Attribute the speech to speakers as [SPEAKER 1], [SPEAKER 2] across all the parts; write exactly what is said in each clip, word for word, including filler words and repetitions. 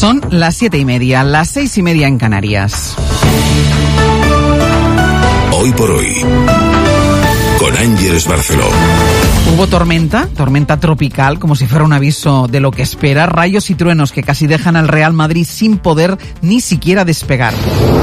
[SPEAKER 1] Son las siete y media, las seis y media en Canarias.
[SPEAKER 2] Hoy por hoy, con Ángeles Barceló.
[SPEAKER 1] Hubo tormenta, tormenta tropical, como si fuera un aviso de lo que espera, rayos y truenos que casi dejan al Real Madrid sin poder ni siquiera despegar.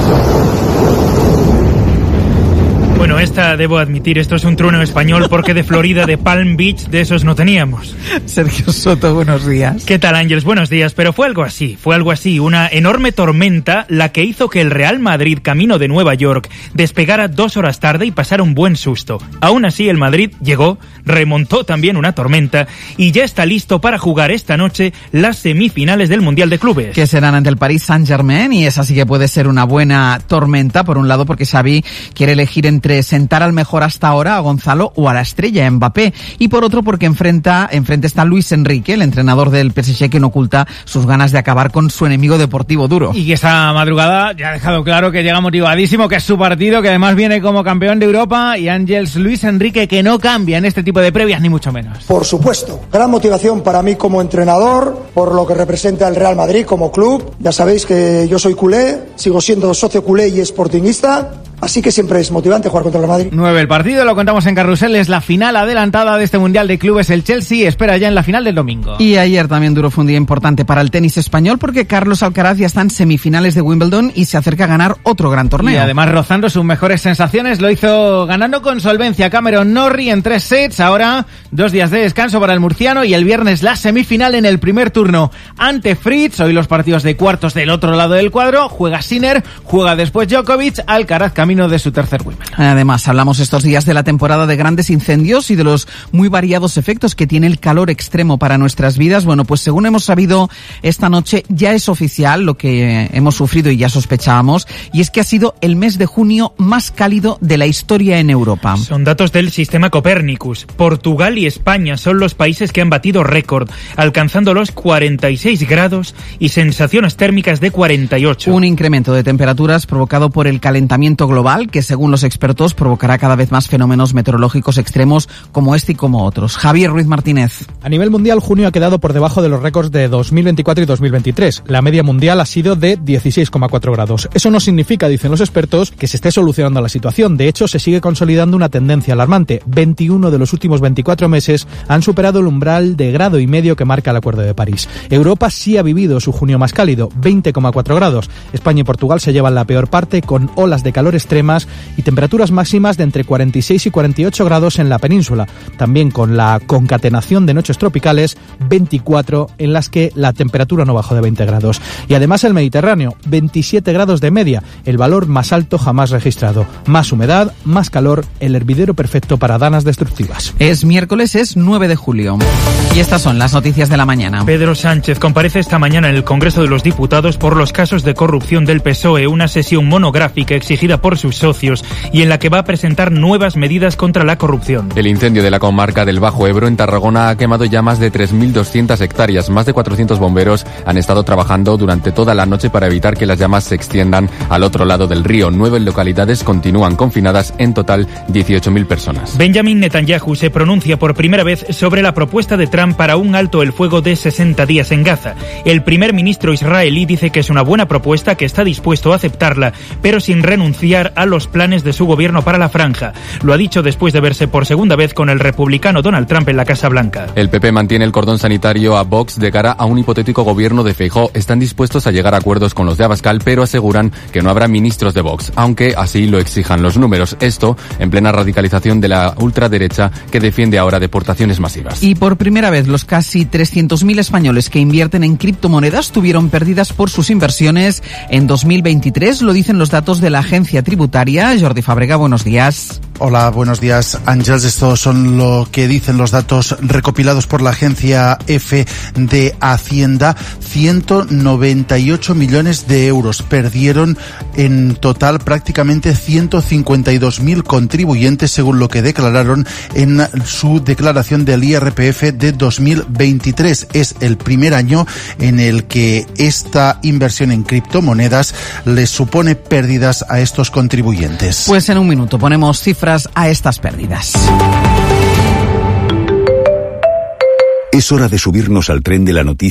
[SPEAKER 3] Bueno, esta, debo admitir, esto es un trueno español porque de Florida, de Palm Beach, de esos no teníamos.
[SPEAKER 1] Sergio Soto, buenos días.
[SPEAKER 3] ¿Qué tal, Ángeles? Buenos días, pero fue algo así, fue algo así, una enorme tormenta la que hizo que el Real Madrid, camino de Nueva York, despegara dos horas tarde y pasara un buen susto. Aún así, el Madrid llegó, remontó también una tormenta y ya está listo para jugar esta noche las semifinales del Mundial de Clubes.
[SPEAKER 1] Que serán ante el Paris Saint-Germain, y esa sí que puede ser una buena tormenta, por un lado porque Xavi quiere elegir entre sentar al mejor hasta ahora, a Gonzalo, o a la estrella, a Mbappé, y por otro porque enfrenta, enfrente está Luis Enrique, el entrenador del P S G, que no oculta sus ganas de acabar con su enemigo deportivo duro.
[SPEAKER 4] Y que esta madrugada ya ha dejado claro que llega motivadísimo, que es su partido, que además viene como campeón de Europa, y Ángeles, Luis Enrique, que no cambia en este tipo de previas, ni mucho menos.
[SPEAKER 5] Por supuesto, gran motivación para mí como entrenador, por lo que representa el Real Madrid como club. Ya sabéis que yo soy culé, sigo siendo socio culé y sportingista, así que siempre es motivante jugar contra el Madrid.
[SPEAKER 4] nueve el partido, lo contamos en Carrusel, es la final adelantada de este Mundial de Clubes. El Chelsea espera ya en la final del domingo.
[SPEAKER 1] Y ayer también duro fue un día importante para el tenis español, porque Carlos Alcaraz ya está en semifinales de Wimbledon y se acerca a ganar otro gran torneo.
[SPEAKER 4] Y además rozando sus mejores sensaciones, lo hizo ganando con solvencia Cameron Norrie en tres sets. Ahora dos días de descanso para el murciano y el viernes la semifinal en el primer turno ante Fritz. Hoy los partidos de cuartos del otro lado del cuadro. Juega Sinner, juega después Djokovic, Alcaraz camino de su tercer Wimbledon.
[SPEAKER 1] Además, hablamos estos días de la temporada de grandes incendios y de los muy variados efectos que tiene el calor extremo para nuestras vidas. Bueno, pues según hemos sabido esta noche, ya es oficial lo que hemos sufrido y ya sospechábamos, y es que ha sido el mes de junio más cálido de la historia en Europa.
[SPEAKER 3] Son datos del sistema Copernicus. Portugal y España son los países que han batido récord, alcanzando los cuarenta y seis grados y sensaciones térmicas de cuarenta y ocho.
[SPEAKER 1] Un incremento de temperaturas provocado por el calentamiento global, que según los expertos provocará cada vez más fenómenos meteorológicos extremos como este y como otros. Javier Ruiz Martínez.
[SPEAKER 6] A nivel mundial, junio ha quedado por debajo de los récords de dos mil veinticuatro y dos mil veintitrés. La media mundial ha sido de dieciséis coma cuatro grados. Eso no significa, dicen los expertos, que se esté solucionando la situación. De hecho, se sigue consolidando una tendencia alarmante. veintiuno de los últimos veinticuatro meses han superado el umbral de grado y medio que marca el Acuerdo de París. Europa sí ha vivido su junio más cálido, veinte coma cuatro grados. España y Portugal se llevan la peor parte, con olas de calor extremas y temperaturas máximas de entre cuarenta y seis y cuarenta y ocho grados en la península, también con la concatenación de noches tropicales, veinticuatro en las que la temperatura no bajó de veinte grados. Y además el Mediterráneo, veintisiete grados de media, el valor más alto jamás registrado. Más humedad, más calor, el hervidero perfecto para danas destructivas.
[SPEAKER 1] Es miércoles, es nueve de julio. Y estas son las noticias de la mañana.
[SPEAKER 3] Pedro Sánchez comparece esta mañana en el Congreso de los Diputados por los casos de corrupción del P S O E, una sesión monográfica exigida por sus socios y en la que va a presentar nuevas medidas contra la corrupción.
[SPEAKER 7] El incendio de la comarca del Bajo Ebro en Tarragona ha quemado ya más de tres mil doscientas hectáreas. Más de cuatrocientos bomberos han estado trabajando durante toda la noche para evitar que las llamas se extiendan al otro lado del río. Nueve localidades continúan confinadas, en total dieciocho mil personas.
[SPEAKER 3] Benjamin Netanyahu se pronuncia por primera vez sobre la propuesta de Trump para un alto el fuego de sesenta días en Gaza. El primer ministro israelí dice que es una buena propuesta, que está dispuesto a aceptarla, pero sin renunciar a los planes de su gobierno para la franja. Lo ha dicho después de verse por segunda vez con el republicano Donald Trump en la Casa Blanca.
[SPEAKER 7] El P P mantiene el cordón sanitario a Vox de cara a un hipotético gobierno de Feijóo. Están dispuestos a llegar a acuerdos con los de Abascal, pero aseguran que no habrá ministros de Vox, aunque así lo exijan los números. Esto en plena radicalización de la ultraderecha, que defiende ahora deportaciones masivas.
[SPEAKER 1] Y por primera vez los casi trescientos mil españoles que invierten en criptomonedas tuvieron pérdidas por sus inversiones en dos mil veintitrés, lo dicen los datos de la agencia tributaria. Jordi Fàbrega, buenos días.
[SPEAKER 8] Hola, buenos días, Ángeles. Estos son lo que dicen los datos recopilados por la agencia F de Hacienda. ciento noventa y ocho millones de euros perdieron en total prácticamente ciento cincuenta y dos mil contribuyentes, según lo que declararon en su declaración del I R P F de dos mil veintitrés. Es el primer año en el que esta inversión en criptomonedas les supone pérdidas a estos contribuyentes.
[SPEAKER 1] Pues en un minuto ponemos cifras a estas pérdidas.
[SPEAKER 2] Es hora de subirnos al tren de la noticia.